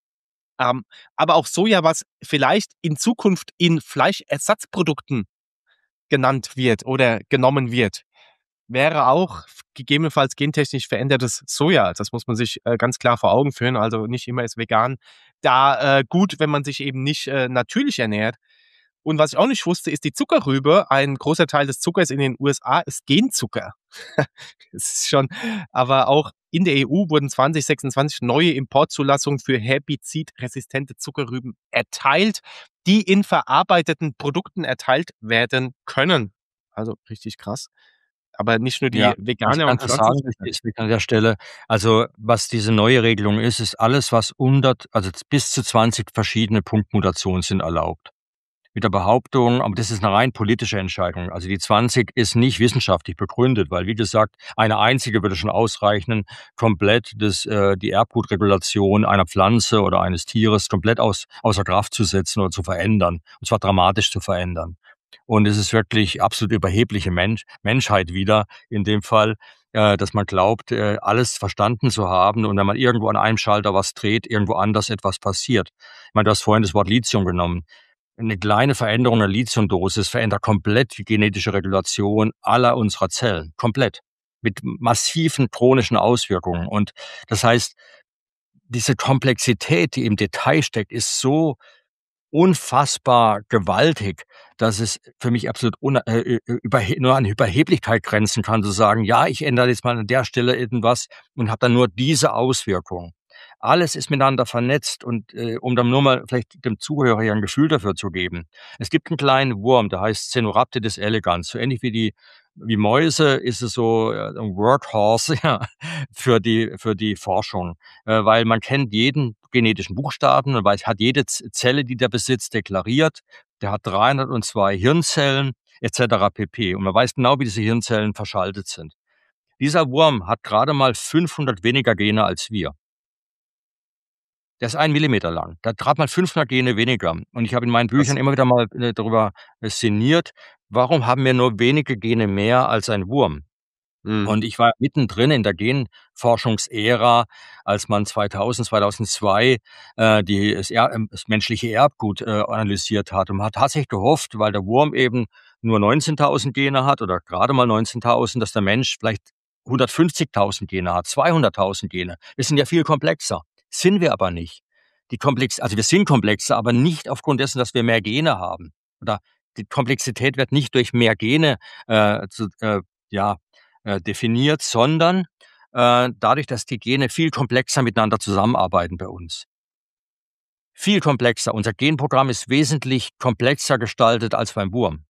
Ähm, aber auch Soja, was vielleicht in Zukunft in Fleischersatzprodukten genannt wird oder genommen wird, wäre auch gegebenenfalls gentechnisch verändertes Soja. Das muss man sich äh, ganz klar vor Augen führen. Also nicht immer ist vegan da äh, gut, wenn man sich eben nicht äh, natürlich ernährt. Und was ich auch nicht wusste, ist die Zuckerrübe. Ein großer Teil des Zuckers in den U S A ist Genzucker. Das ist schon, aber auch in der E U wurden zwanzig sechsundzwanzig neue Importzulassungen für herbizidresistente Zuckerrüben erteilt, die in verarbeiteten Produkten erteilt werden können. Also richtig krass. Aber nicht nur die Ja, was Veganer und kannst du sagen Pflanzenzüchter. ist an der Stelle, also was diese neue Regelung ist, ist alles, was hundert, also bis zu zwanzig verschiedene Punktmutationen sind erlaubt. Mit der Behauptung, aber das ist eine rein politische Entscheidung. Also die zwanzig ist nicht wissenschaftlich begründet, weil wie gesagt, eine einzige würde schon ausreichen, komplett das, äh, die Erbgutregulation einer Pflanze oder eines Tieres komplett aus, außer Kraft zu setzen oder zu verändern. Und zwar dramatisch zu verändern. Und es ist wirklich absolut überhebliche Mensch, Menschheit wieder in dem Fall, äh, dass man glaubt, äh, alles verstanden zu haben. Und wenn man irgendwo an einem Schalter was dreht, irgendwo anders etwas passiert. Ich meine, du hast vorhin das Wort Lithium genommen. Eine kleine Veränderung der Lithiumdosis verändert komplett die genetische Regulation aller unserer Zellen. Komplett. Mit massiven chronischen Auswirkungen. Und das heißt, diese Komplexität, die im Detail steckt, ist so unfassbar gewaltig, dass es für mich absolut una äh, überhe nur an Überheblichkeit grenzen kann, zu sagen: „Ja, ich ändere jetzt mal an der Stelle irgendwas und habe dann nur diese Auswirkung.“ Alles ist miteinander vernetzt und, äh, um dann nur mal vielleicht dem Zuhörer hier ein Gefühl dafür zu geben. Es gibt einen kleinen Wurm, der heißt Caenorhabditis elegans. So ähnlich wie die wie Mäuse ist es so, äh, 'n Workhorse, ja, für die für die Forschung, äh, weil man kennt jeden genetischen Buchstaben und weiß hat jede Z Zelle, die der besitzt, deklariert. Der hat dreihundertzwei Hirnzellen et cetera pp. Und man weiß genau, wie diese Hirnzellen verschaltet sind. Dieser Wurm hat gerade mal fünfhundert weniger Gene als wir. Der ist ein Millimeter lang. Der hat grad mal fünfhundert Gene weniger. Und ich habe in meinen Krass. Büchern immer wieder mal, äh, darüber, äh, sinniert, warum haben wir nur wenige Gene mehr als ein Wurm? Mhm. Und ich war mittendrin in der Genforschungsära, als man zweitausend, zweitausendzwei äh, die das Er ähm, das menschliche Erbgut, äh, analysiert hat. Und man hat tatsächlich gehofft, weil der Wurm eben nur neunzehntausend Gene hat oder gerade mal neunzehntausend, dass der Mensch vielleicht hundertfünfzigtausend Gene hat, zweihunderttausend Gene. Wir sind ja viel komplexer. Sind wir aber nicht. Die Komplex also wir sind komplexer, aber nicht aufgrund dessen, dass wir mehr Gene haben. Oder die Komplexität wird nicht durch mehr Gene, äh, zu äh, ja, äh, definiert, sondern äh, dadurch, dass die Gene viel komplexer miteinander zusammenarbeiten bei uns. Viel komplexer. Unser Genprogramm ist wesentlich komplexer gestaltet als beim Wurm.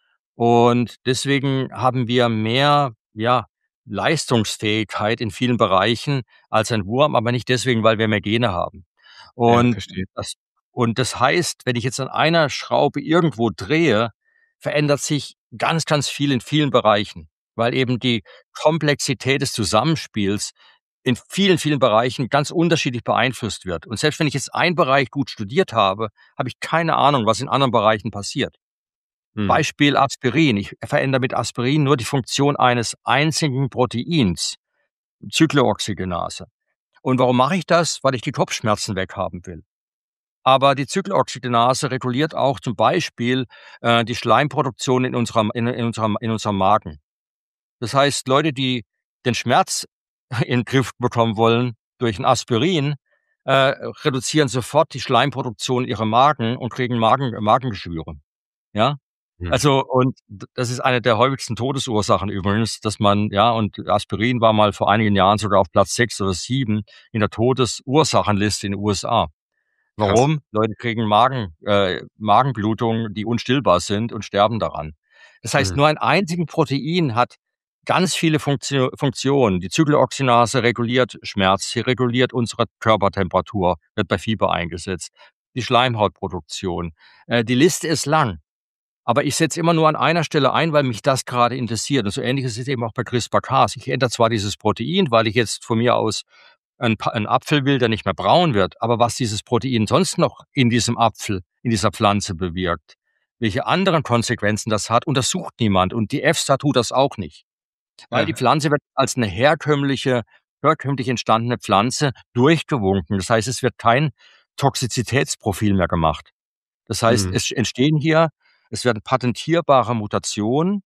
Und deswegen haben wir mehr, ja, Leistungsfähigkeit in vielen Bereichen als ein Wurm, aber nicht deswegen, weil wir mehr Gene haben. Ja, Und verstehe. das und das heißt, wenn ich jetzt an einer Schraube irgendwo drehe, verändert sich ganz, ganz viel in vielen Bereichen, weil eben die Komplexität des Zusammenspiels in vielen, vielen Bereichen ganz unterschiedlich beeinflusst wird. Und selbst wenn ich jetzt einen Bereich gut studiert habe, habe ich keine Ahnung, was in anderen Bereichen passiert. Mhm. Beispiel Aspirin. Ich verändere mit Aspirin nur die Funktion eines einzigen Proteins, Cyclooxygenase. Und warum mache ich das? Weil ich die Kopfschmerzen weghaben will. Aber die Cyclooxygenase reguliert auch zum Beispiel äh, die Schleimproduktion in unserem, in, in, unserem, in unserem Magen. Das heißt, Leute, die den Schmerz in den Griff bekommen wollen durch ein Aspirin, äh, reduzieren sofort die Schleimproduktion ihrer Magen und kriegen Magen, Magengeschwüre. Ja, Mhm. also und d das ist eine der häufigsten Todesursachen übrigens, dass man ja, und Aspirin war mal vor einigen Jahren sogar auf Platz sechs oder sieben in der Todesursachenliste in den U S A. Krass. Warum? Leute kriegen Magen äh, Magenblutungen, die unstillbar sind und sterben daran. Das heißt, Mhm. nur ein einzigen Protein hat ganz viele Funktio Funktionen. Die Cyclooxygenase reguliert Schmerz, sie reguliert unsere Körpertemperatur, wird bei Fieber eingesetzt, die Schleimhautproduktion. Äh, die Liste ist lang. Aber ich setze immer nur an einer Stelle ein, weil mich das gerade interessiert. Und so ähnlich ist es eben auch bei CRISPR-Cas. Ich ändere zwar dieses Protein, weil ich jetzt von mir aus einen, Pa- einen Apfel will, der nicht mehr braun wird, aber was dieses Protein sonst noch in diesem Apfel, in dieser Pflanze bewirkt, welche anderen Konsequenzen das hat, untersucht niemand. Und die EFSA tut das auch nicht. Weil die Ja. Pflanze wird als eine herkömmliche, herkömmlich entstandene Pflanze durchgewunken. Das heißt, es wird kein Toxizitätsprofil mehr gemacht. Das heißt, Mhm. es entstehen hier es werden patentierbare Mutationen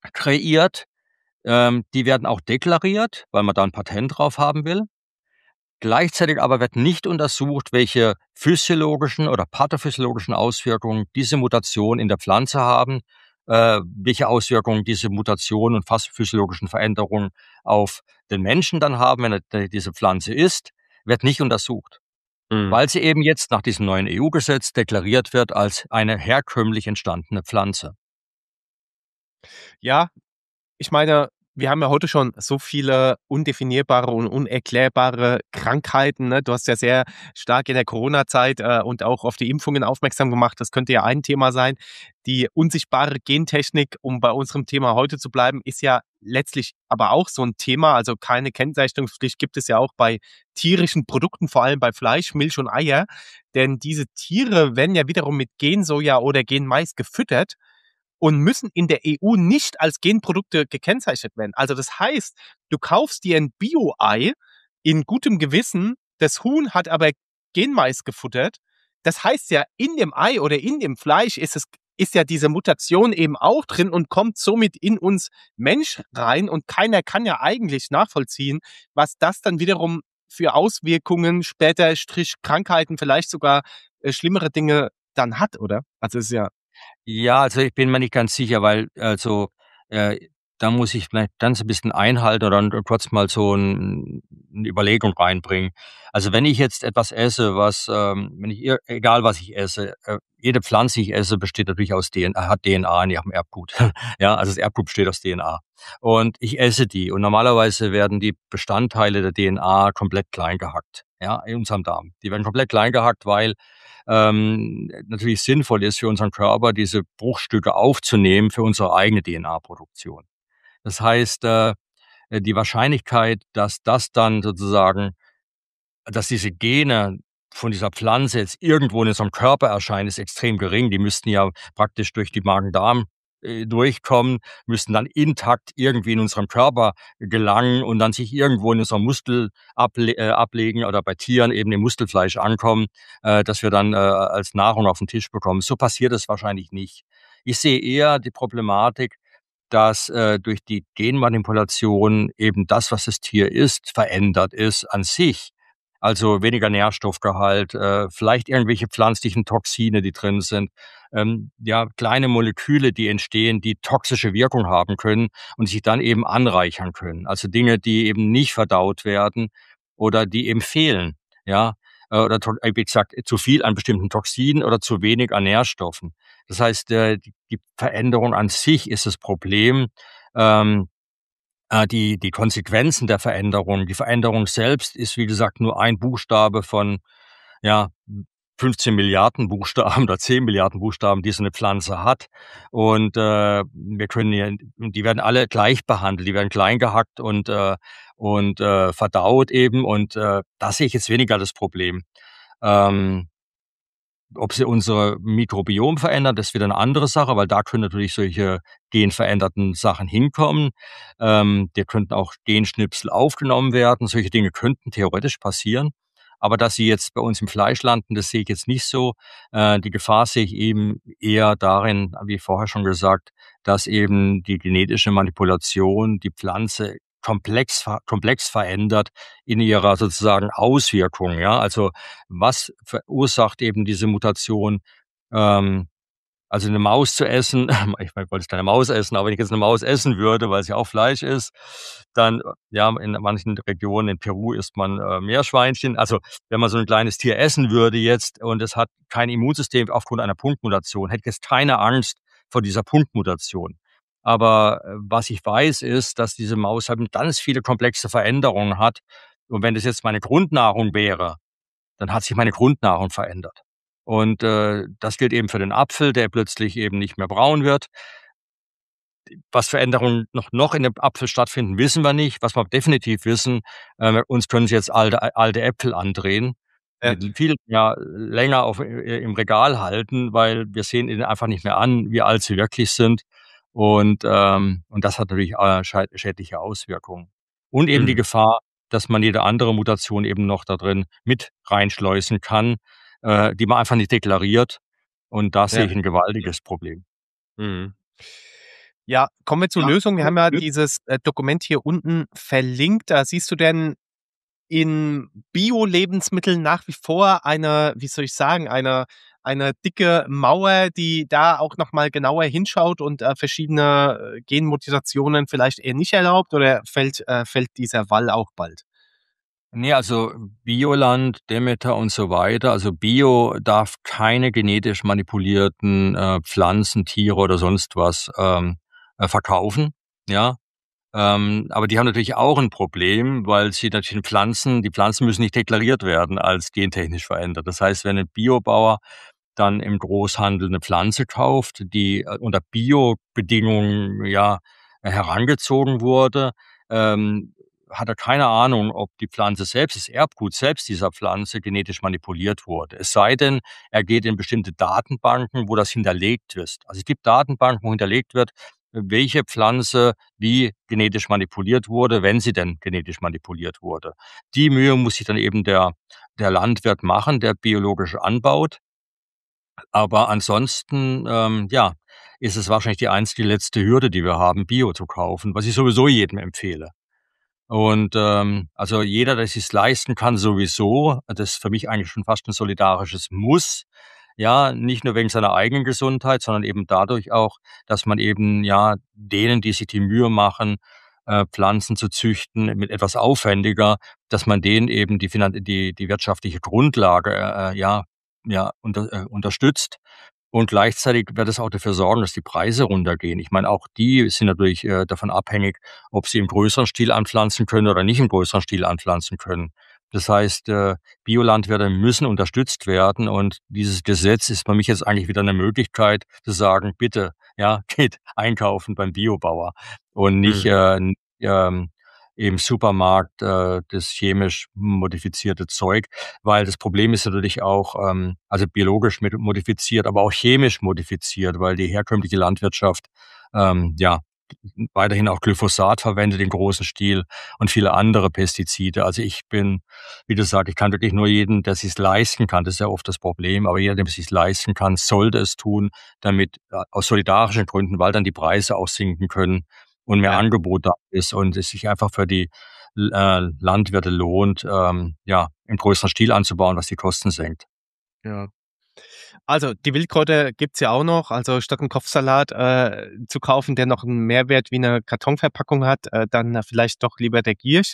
kreiert, ähm, die werden auch deklariert, weil man da 'n Patent drauf haben will. Gleichzeitig aber wird nicht untersucht, welche physiologischen oder pathophysiologischen Auswirkungen diese Mutation in der Pflanze haben, äh, welche Auswirkungen diese Mutationen und fast physiologischen Veränderungen auf den Menschen dann haben, wenn er diese Pflanze isst, wird nicht untersucht. Mhm. Weil sie eben jetzt nach diesem neuen E U-Gesetz deklariert wird als eine herkömmlich entstandene Pflanze. Ja, ich meine, wir haben ja heute schon so viele undefinierbare und unerklärbare Krankheiten, ne? Du hast ja sehr stark in der Corona-Zeit äh, und auch auf die Impfungen aufmerksam gemacht. Das könnte ja ein Thema sein. Die unsichtbare Gentechnik, um bei unserem Thema heute zu bleiben, ist ja letztlich aber auch so ein Thema. Also keine Kennzeichnungspflicht gibt es ja auch bei tierischen Produkten, vor allem bei Fleisch, Milch und Eier. Denn diese Tiere werden ja wiederum mit Gensoja oder Genmais gefüttert und müssen in der E U nicht als Genprodukte gekennzeichnet werden. Also das heißt, du kaufst dir ein Bio-Ei in gutem Gewissen, das Huhn hat aber Genmais gefuttert. Das heißt ja, in dem Ei oder in dem Fleisch ist es ist ja diese Mutation eben auch drin und kommt somit in uns Mensch rein und keiner kann ja eigentlich nachvollziehen, was das dann wiederum für Auswirkungen später, Strich Krankheiten, vielleicht sogar äh, schlimmere Dinge dann hat, oder? Also es ist ja Ja, also ich bin mir nicht ganz sicher, weil also, äh, da muss ich vielleicht ganz ein bisschen einhalten oder n kurz mal so 'n 'ne Überlegung reinbringen. Also, wenn ich jetzt etwas esse, was, ähm wenn ich ir egal was ich esse, äh, jede Pflanze, die ich esse, besteht natürlich aus D N A hat D N A in ihrem Erbgut. Ja, also das Erbgut besteht aus D N A. Und ich esse die und normalerweise werden die Bestandteile der D N A komplett klein gehackt, ja, in unserem Darm. Die werden komplett klein gehackt, weil ähm, natürlich sinnvoll ist für unseren Körper, diese Bruchstücke aufzunehmen für unsere eigene D N A-Produktion. Das heißt, äh, die Wahrscheinlichkeit, dass das dann sozusagen dass diese Gene von dieser Pflanze jetzt irgendwo in unserem Körper erscheinen, ist extrem gering. Die müssten ja praktisch durch die Magen-Darm äh, durchkommen, müssten dann intakt irgendwie in unserem Körper gelangen und dann sich irgendwo in unserem Muskel able äh, ablegen oder bei Tieren eben im Muskelfleisch ankommen, äh, dass wir dann äh, als Nahrung auf den Tisch bekommen. So passiert es wahrscheinlich nicht. Ich sehe eher die Problematik, dass äh, durch die Genmanipulation eben das, was das Tier isst, verändert ist an sich. Also weniger Nährstoffgehalt, äh, vielleicht irgendwelche pflanzlichen Toxine, die drin sind, ähm, ja, kleine Moleküle, die entstehen, die toxische Wirkung haben können und sich dann eben anreichern können. Also Dinge, die eben nicht verdaut werden oder die eben fehlen, ja, äh, oder to äh, wie gesagt, zu viel an bestimmten Toxinen oder zu wenig an Nährstoffen. Das heißt, äh, die die Veränderung an sich ist das Problem. Ähm, äh, die die Konsequenzen der Veränderung die Veränderung selbst ist, wie gesagt, nur ein Buchstabe von, ja, fünfzehn Milliarden Buchstaben oder zehn Milliarden Buchstaben, die so 'ne Pflanze hat. Und, äh, wir können ja die werden alle gleich behandelt. Die werden klein gehackt und, äh und, äh, verdaut eben und, äh, da sehe ich jetzt weniger das Problem. Ähm Ob sie unser Mikrobiom verändern, das ist wieder 'ne andere Sache, weil da können natürlich solche genveränderten Sachen hinkommen. Ähm, da könnten auch Genschnipsel aufgenommen werden. Solche Dinge könnten theoretisch passieren. Aber dass sie jetzt bei uns im Fleisch landen, das sehe ich jetzt nicht so. Äh, die Gefahr sehe ich eben eher darin, wie vorher schon gesagt, dass eben die genetische Manipulation die Pflanze komplex ver komplex verändert in ihrer sozusagen Auswirkung, ja? Also, was verursacht eben diese Mutation? Ähm, also 'ne Maus zu essen ich wollte jetzt keine Maus essen, aber wenn ich jetzt 'ne Maus essen würde, weil sie auch Fleisch ist, dann ja, in manchen Regionen in Peru isst man, äh, Meerschweinchen. Also, wenn man so 'n kleines Tier essen würde jetzt und es hat kein Immunsystem aufgrund einer Punktmutation, hätte ich jetzt keine Angst vor dieser Punktmutation. Aber, äh, was ich weiß, ist, dass diese Maus halt ganz viele komplexe Veränderungen hat. Und wenn das jetzt meine Grundnahrung wäre, dann hat sich meine Grundnahrung verändert. Und, äh, das gilt eben für den Apfel, der plötzlich eben nicht mehr braun wird. Was für Änderungen noch noch in dem Apfel stattfinden, wissen wir nicht. Was wir definitiv wissen, äh, uns können sich jetzt alte alte Äpfel andrehen, ja. die viel, ja, länger auf äh, im Regal halten, weil wir sehen ihnen einfach nicht mehr an, wie alt sie wirklich sind. Und, ähm und das hat natürlich, äh, schei schädliche Auswirkungen. Und eben die Mhm. Gefahr, dass man jede andere Mutation eben noch da drin mit reinschleusen kann, äh, die man einfach nicht deklariert. Und da sehe Ja. ich 'n gewaltiges Problem. Mhm. Ja, kommen wir zur Ja, Lösung. Wir kommen haben wir ja zur Lösung. dieses, äh, Dokument hier unten verlinkt. Da siehst du denn in Bio-Lebensmitteln nach wie vor eine, wie soll ich sagen, eine, eine dicke Mauer, die da auch nochmal genauer hinschaut und äh, verschiedene äh, Genmutationen vielleicht eher nicht erlaubt, oder fällt, äh, fällt dieser Wall auch bald? Ne, also Bioland, Demeter und so weiter. Also Bio darf keine genetisch manipulierten äh, Pflanzen, Tiere oder sonst was ähm, äh, verkaufen, ja. Ähm, aber die haben natürlich auch ein Problem, weil sie natürlich Pflanzen die Pflanzen müssen nicht deklariert werden als gentechnisch verändert. Das heißt, wenn ein Biobauer dann im Großhandel eine Pflanze kauft, die äh, unter Biobedingungen, ja, äh, herangezogen wurde, ähm, hat er keine Ahnung, ob die Pflanze selbst, das Erbgut selbst dieser Pflanze genetisch manipuliert wurde. Es sei denn, er geht in bestimmte Datenbanken, wo das hinterlegt ist. Also es gibt Datenbanken, wo hinterlegt wird, welche Pflanze wie genetisch manipuliert wurde, wenn sie denn genetisch manipuliert wurde. Die Mühe muss sich dann eben der der Landwirt machen, der biologisch anbaut. Aber ansonsten, ähm, ja, ist es wahrscheinlich die einzige letzte Hürde, die wir haben, Bio zu kaufen, was ich sowieso jedem empfehle. Und, ähm, also jeder, der sich's leisten kann, sowieso. Das ist für mich eigentlich schon fast ein solidarisches Muss. Ja, nicht nur wegen seiner eigenen Gesundheit, sondern eben dadurch auch, dass man eben, ja, denen, die sich die Mühe machen, äh, Pflanzen zu züchten, mit etwas aufwendiger, dass man denen eben die finan die die wirtschaftliche Grundlage, äh, äh, ja ja, unter äh, unterstützt. Und gleichzeitig wird es auch dafür sorgen, dass die Preise runtergehen. Ich meine, auch die sind natürlich äh, davon abhängig, ob sie im größeren Stil anpflanzen können oder nicht im größeren Stil anpflanzen können. Das heißt, äh, Biolandwirte müssen unterstützt werden, und dieses Gesetz ist für mich jetzt eigentlich wieder eine Möglichkeit zu sagen: „Bitte, ja, geht einkaufen beim Biobauer und nicht, Mhm. äh, n ähm, im Supermarkt, äh, das chemisch modifizierte Zeug." Weil das Problem ist natürlich auch, ähm, also biologisch mit modifiziert, aber auch chemisch modifiziert, weil die herkömmliche Landwirtschaft, ähm, ja, weiterhin auch Glyphosat verwendet in großem Stil und viele andere Pestizide. Also ich bin, wie du sagst, ich kann wirklich nur jeden, der sich's leisten kann, das ist ja oft das Problem, aber jeder, der es sich leisten kann, sollte es tun, damit äh, aus solidarischen Gründen, weil dann die Preise auch sinken können und mehr Ja. Angebot da ist und es sich einfach für die äh, Landwirte lohnt, ähm, ja, im größeren Stil anzubauen, was die Kosten senkt. Ja. Also, die Wildkräuter gibt's ja auch noch. Also, statt 'n Kopfsalat, äh, zu kaufen, der noch 'n Mehrwert wie 'ne Kartonverpackung hat, äh, dann äh, vielleicht doch lieber der Giersch.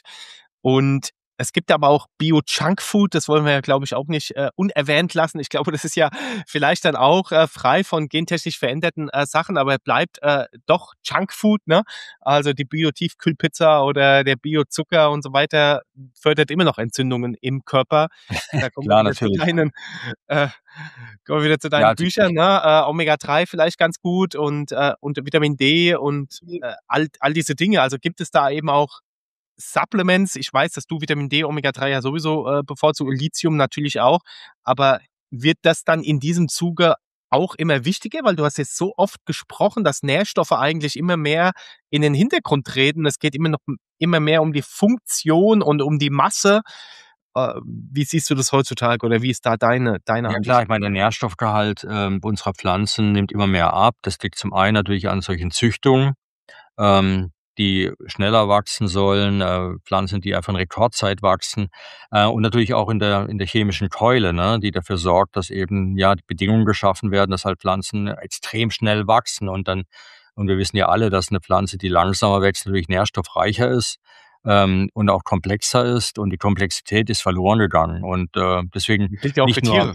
Und es gibt aber auch Bio-Junkfood, das wollen wir ja, glaube ich, auch nicht äh, unerwähnt lassen. Ich glaube, das ist ja vielleicht dann auch äh, frei von gentechnisch veränderten äh, Sachen, aber bleibt äh, doch Junkfood, ne? Also, die Bio-Tiefkühlpizza oder der Bio-Zucker und so weiter fördert immer noch Entzündungen im Körper. Da kommen wir Klar, wieder zu natürlich. deinen äh, kommen wir wieder zu Ja, deinen also ich Büchern, ne? Äh, Omega drei vielleicht ganz gut und, äh, und Vitamin D und, äh, all all diese Dinge. Also, gibt es da eben auch Supplements? Ich weiß, dass du Vitamin D, Omega drei ja sowieso, äh, bevorzugst und Lithium natürlich auch, aber wird das dann in diesem Zuge auch immer wichtiger? Weil du hast jetzt so oft gesprochen, dass Nährstoffe eigentlich immer mehr in den Hintergrund treten. Es geht immer noch m immer mehr um die Funktion und um die Masse. Äh, wie siehst du das heutzutage oder wie ist da deine deine Ja klar, Ansicht? ich meine, der Nährstoffgehalt, ähm, unserer Pflanzen nimmt immer mehr ab. Das liegt zum einen natürlich an solchen Züchtungen, ähm, die schneller wachsen sollen, äh, Pflanzen, die einfach in Rekordzeit wachsen, äh, und natürlich auch in der in der chemischen Keule, ne, die dafür sorgt, dass eben, ja, die Bedingungen geschaffen werden, dass halt Pflanzen extrem schnell wachsen und dann und wir wissen ja alle, dass eine Pflanze, die langsamer wächst, natürlich nährstoffreicher ist, ähm, und auch komplexer ist, und die Komplexität ist verloren gegangen und, äh, deswegen Gilt ja auch für nicht nur Tiere.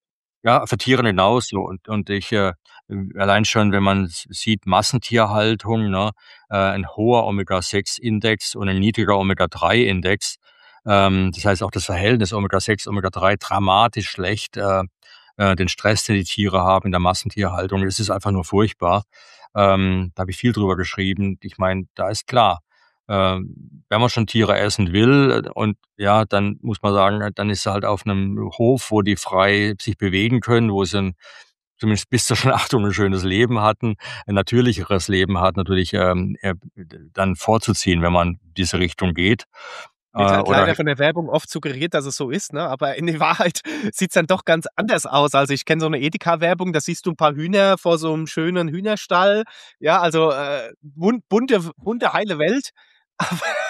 ja, für Tiere genauso und und ich, äh, allein schon, wenn man s sieht, Massentierhaltung, ne, äh, ein hoher Omega sechs Index und ein niedriger Omega drei Index. Ähm, das heißt auch das Verhältnis Omega sechs, Omega drei dramatisch schlecht, äh, äh, den Stress, den die Tiere haben in der Massentierhaltung, das ist einfach nur furchtbar. Ähm, da habe ich viel drüber geschrieben. Ich meine, da ist klar, ähm, wenn man schon Tiere essen will äh, und ja, dann muss man sagen, äh, dann ist sie halt auf 'nem Hof, wo die frei sich bewegen können, wo sie 'n zumindest bis zur Schlachtung 'n schönes Leben hatten, ein natürlicheres Leben hat natürlich, ähm, äh, dann vorzuziehen, wenn man diese Richtung geht. Wird Äh, halt oder leider von der Werbung oft suggeriert, dass es so ist, ne? Aber in der Wahrheit sieht's dann doch ganz anders aus. Also, ich kenne so 'ne Edeka-Werbung, da siehst du 'n paar Hühner vor so 'nem schönen Hühnerstall. Ja, also, äh, bunt bunte bunte, heile Welt.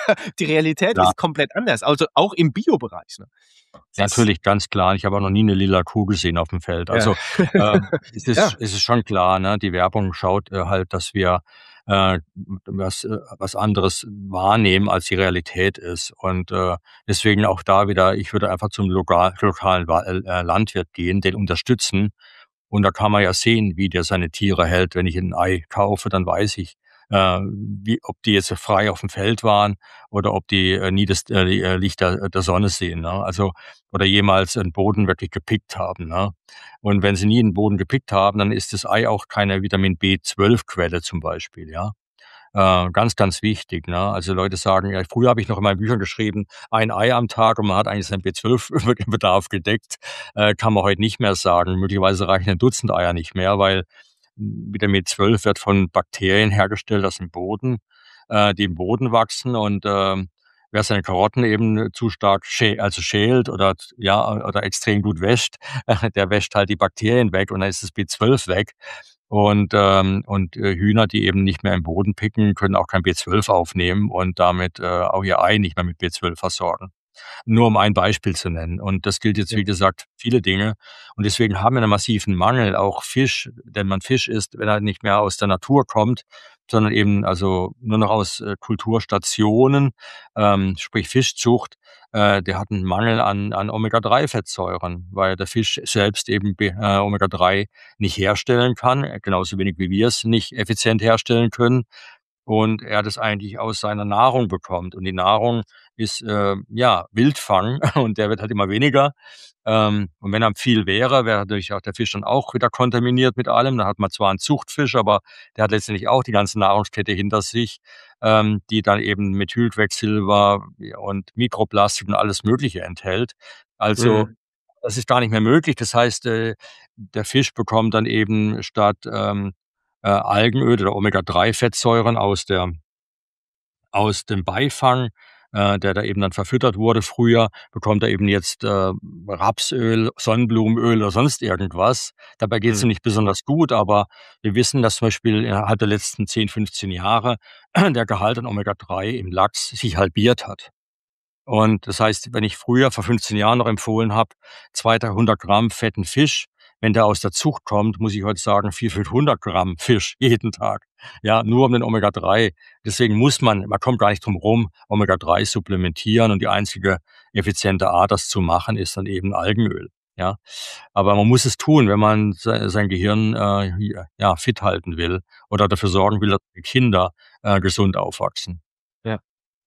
die Realität Ja. ist komplett anders, also auch im Biobereich. Ne? Das ist- Natürlich, ganz klar. Ich habe auch noch nie eine lila Kuh gesehen auf dem Feld. Also, ähm, es ist Ja. es ist schon klar, ne? Die Werbung schaut, äh, halt, dass wir, äh, was äh, was anderes wahrnehmen, als die Realität ist. Und, äh, deswegen auch da wieder, ich würde einfach zum lokal lokalen Wa äh, Landwirt gehen, den unterstützen. Und da kann man ja sehen, wie der seine Tiere hält. Wenn ich ein Ei kaufe, dann weiß ich, äh, wie ob die jetzt frei auf dem Feld waren oder ob die, äh, nie das äh, die, äh, Licht der der Sonne sehen, ne? Also oder jemals 'n Boden wirklich gepickt haben, ne? Und wenn sie nie 'n Boden gepickt haben, dann ist das Ei auch keine Vitamin B zwölf Quelle zum Beispiel, ja? Äh, ganz, ganz wichtig, ne? Also, Leute sagen ja, früher habe ich noch in meinen Büchern geschrieben, ein Ei am Tag und man hat eigentlich seinen B zwölf Bedarf gedeckt. Äh, kann man heute nicht mehr sagen. Möglicherweise reichen ein Dutzend Eier nicht mehr, weil Vitamin B zwölf wird von Bakterien hergestellt aus dem Boden, äh, die im Boden wachsen und, ähm, wer seine Karotten eben zu stark schä also schält oder ja, oder extrem gut wäscht, der wäscht halt die Bakterien weg und dann ist das B zwölf weg. Und, ähm, und, äh, Hühner, die eben nicht mehr im Boden picken, können auch kein B zwölf aufnehmen und damit, äh, auch ihr Ei nicht mehr mit B zwölf versorgen. Nur um ein Beispiel zu nennen. Und das gilt jetzt, Ja. wie gesagt, viele Dinge. Und deswegen haben wir einen massiven Mangel, auch Fisch, wenn man Fisch isst, wenn er nicht mehr aus der Natur kommt, sondern eben also nur noch aus äh, Kulturstationen, ähm, sprich Fischzucht, äh, der hat einen Mangel an, an Omega drei Fettsäuren, weil der Fisch selbst eben B- äh, Omega drei nicht herstellen kann, äh, genauso wenig wie wir es nicht effizient herstellen können. Und er das eigentlich aus seiner Nahrung bekommt. Und die Nahrung ist, äh, ja, Wildfang und der wird halt immer weniger. Ähm, und wenn er viel wäre, wäre natürlich auch der Fisch dann auch wieder kontaminiert mit allem. Da hat man zwar einen Zuchtfisch, aber der hat letztendlich auch die ganze Nahrungskette hinter sich, ähm, die dann eben Methylquecksilber und Mikroplastik und alles Mögliche enthält. Also, Mhm. das ist gar nicht mehr möglich. Das heißt, äh, der Fisch bekommt dann eben statt, ähm, äh, Algenöl oder Omega drei Fettsäuren aus der aus dem Beifang, äh, der da eben dann verfüttert wurde früher, bekommt er eben jetzt, äh, Rapsöl, Sonnenblumenöl oder sonst irgendwas. Dabei geht's Mhm. ihm nicht besonders gut, aber wir wissen, dass zum Beispiel innerhalb der letzten zehn, fünfzehn Jahre der Gehalt an Omega drei im Lachs sich halbiert hat. Und das heißt, wenn ich früher vor fünfzehn Jahren noch empfohlen habe, zweihundert, dreihundert Gramm fetten Fisch, wenn der aus der Zucht kommt, muss ich heute sagen, vierhundert, fünfhundert Gramm Fisch jeden Tag. Ja, nur um den Omega drei. Deswegen muss man, man kommt gar nicht drum rum, Omega drei supplementieren und die einzige effiziente Art, das zu machen, ist dann eben Algenöl. Ja, aber man muss es tun, wenn man se sein Gehirn, äh, ja, fit halten will oder dafür sorgen will, dass die Kinder, äh, gesund aufwachsen. Ja.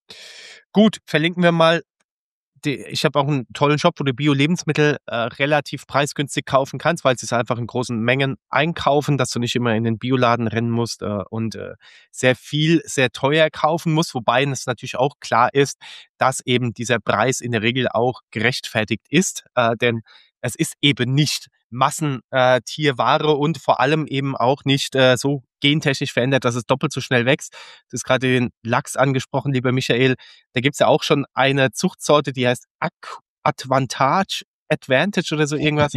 Gut, verlinken wir mal. Die, ich habe auch einen tollen Shop, wo du Bio-Lebensmittel äh, relativ preisgünstig kaufen kannst, weil sie es einfach in großen Mengen einkaufen, dass du nicht immer in den Bioladen rennen musst äh, und äh, sehr viel, sehr teuer kaufen musst. Wobei es natürlich auch klar ist, dass eben dieser Preis in der Regel auch gerechtfertigt ist, äh, denn es ist eben nicht Massentierware und vor allem eben auch nicht äh, so gentechnisch verändert, dass es doppelt so schnell wächst. Du hast gerade den Lachs angesprochen, lieber Michael. Da gibt's ja auch schon eine Zuchtsorte, die heißt Ac- Advantage, Advantage oder so irgendwas.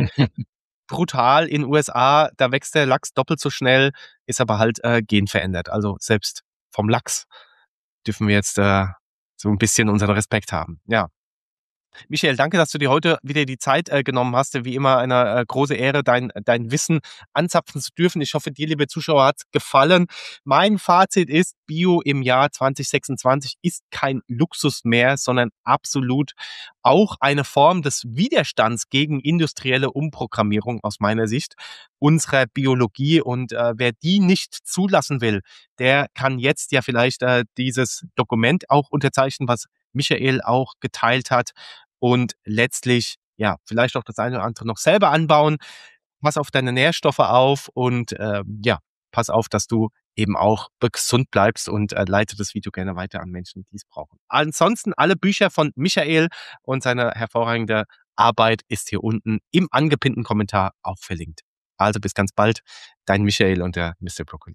Brutal in den U S A, da wächst der Lachs doppelt so schnell, ist aber halt äh, genverändert. Also selbst vom Lachs dürfen wir jetzt äh, so ein bisschen unseren Respekt haben. Ja. Michael, danke, dass du dir heute wieder die Zeit äh, genommen hast. Wie immer eine äh, große Ehre, dein, dein Wissen anzapfen zu dürfen. Ich hoffe, dir, liebe Zuschauer, hat es gefallen. Mein Fazit ist, Bio im Jahr zwanzig sechsundzwanzig ist kein Luxus mehr, sondern absolut auch eine Form des Widerstands gegen industrielle Umprogrammierung aus meiner Sicht unserer Biologie. Und äh, wer die nicht zulassen will, der kann jetzt ja vielleicht äh, dieses Dokument auch unterzeichnen, was Michael auch geteilt hat und letztlich, ja, vielleicht auch das eine oder andere noch selber anbauen. Pass auf deine Nährstoffe auf und äh, ja, pass auf, dass du eben auch gesund bleibst und äh, leite das Video gerne weiter an Menschen, die es brauchen. Ansonsten alle Bücher von Michael und seine hervorragende Arbeit ist hier unten im angepinnten Kommentar auch verlinkt. Also bis ganz bald, dein Michael und der Mister Broccoli.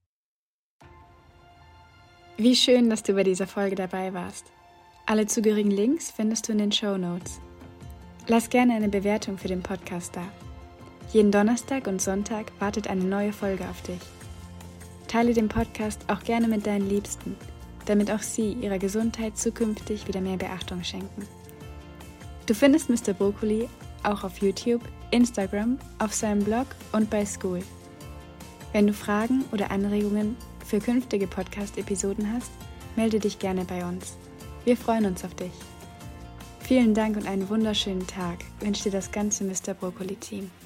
Wie schön, dass du bei dieser Folge dabei warst. Alle zugehörigen Links findest du in den Shownotes. Lass gerne eine Bewertung für den Podcast da. Jeden Donnerstag und Sonntag wartet eine neue Folge auf dich. Teile den Podcast auch gerne mit deinen Liebsten damit auch sie ihrer Gesundheit zukünftig wieder mehr Beachtung schenken. Du findest Mister Brokkoli auch auf YouTube, Instagram, auf seinem Blog und bei School. Wenn du Fragen oder Anregungen für künftige Podcast-Episoden hast, melde dich gerne bei uns. Wir freuen uns auf dich. Vielen Dank und einen wunderschönen Tag wünscht dir das ganze Mister Brokkoli-Team.